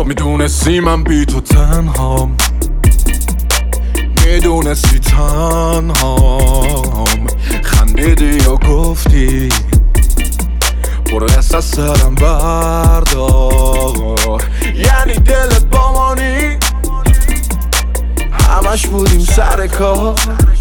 میدونستی من بی تو تنهام، میدونستی تنهام، خندیدی یا گفتی برو دست از سرم بردار. یعنی دلت با مانی همش بودیم سر کار،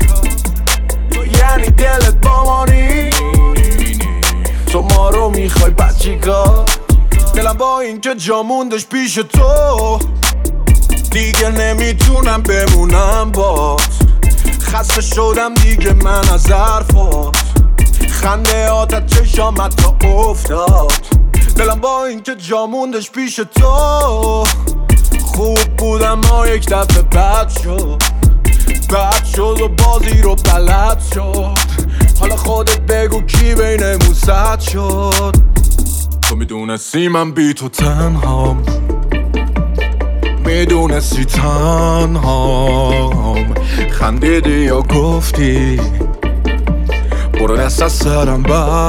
یعنی دلت با مانی تو ما رو میخوای بد چیکار؟ دلم با این که جا موندش پیش تو دیگه نمیتونم بمونم بات، خسته شدم دیگه من از حرفات، خنده آتت چشامت تا افتاد. دلم با این که جا موندش پیش تو خوب بودم ما یک دفعه بد شد و بازی رو بلد شد. حالا خودت بگو کی بینمون زد شد؟ تو میدونستی من بی تو تنهام، میدونستی تنهام، خندیدی یا گفتی برو دست از سرم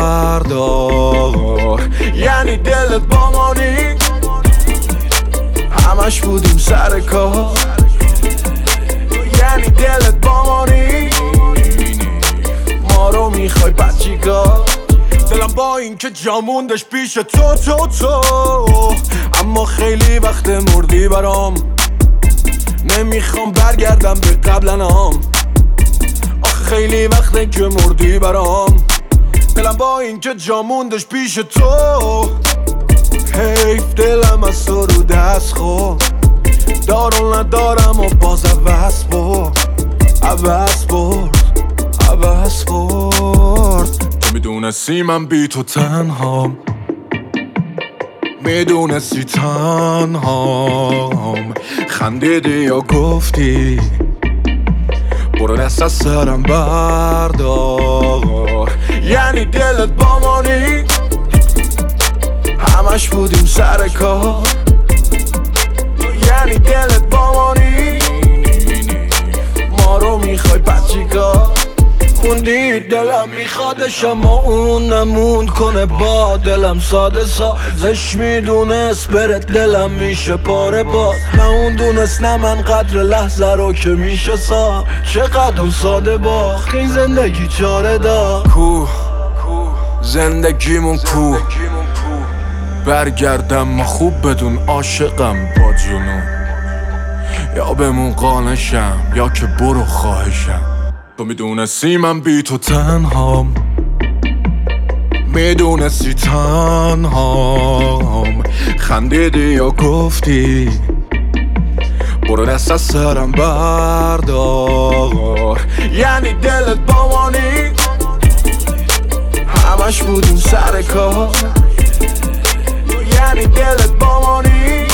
بردار. یعنی دلت با مانی همش بودیم سر کار، یعنی دلت با مانی ما رو میخوای بد چیکار؟ دلم با این که جا موندش پیش تو اما خیلی وقت مردی برام، نمیخوام برگردم به قبلنام. آخه خیلی وقته که مردی برام، دلم با این که جا موندش پیش تو حیف دلم از تو رو دست خورد، دارو ندارم و باز عوض برد. تو میدونستی من بی تو تنهام، میدونستی تنهام، خندیدی یا گفتی برو دست از سرم بردار. یعنی دلت با مانی همش بودیم سر کار، یعنی دلت با مانی ما رو میخوای بد چیکار؟ خوندی دلم میخوادش اما اون نموند کنه با دلم ساده سازش میدونست برت دلم میشه پاره باز، نه اون دونست نه من قدر لحظه رو که میشه سا چقدر ساده باخت این زندگی چاره دا کو زندگیمون کو برگردم ما خوب بدون عاشقم با جنون، یا بمون قانشم یا که برو خواهشم. تو میدونستی من بی تو تنهام، میدونستی تنهام، خندیدی یا گفتی برو دست از سرم بردار. یعنی دلت با مانی همش بودیم سر کار، یعنی دلت با مانی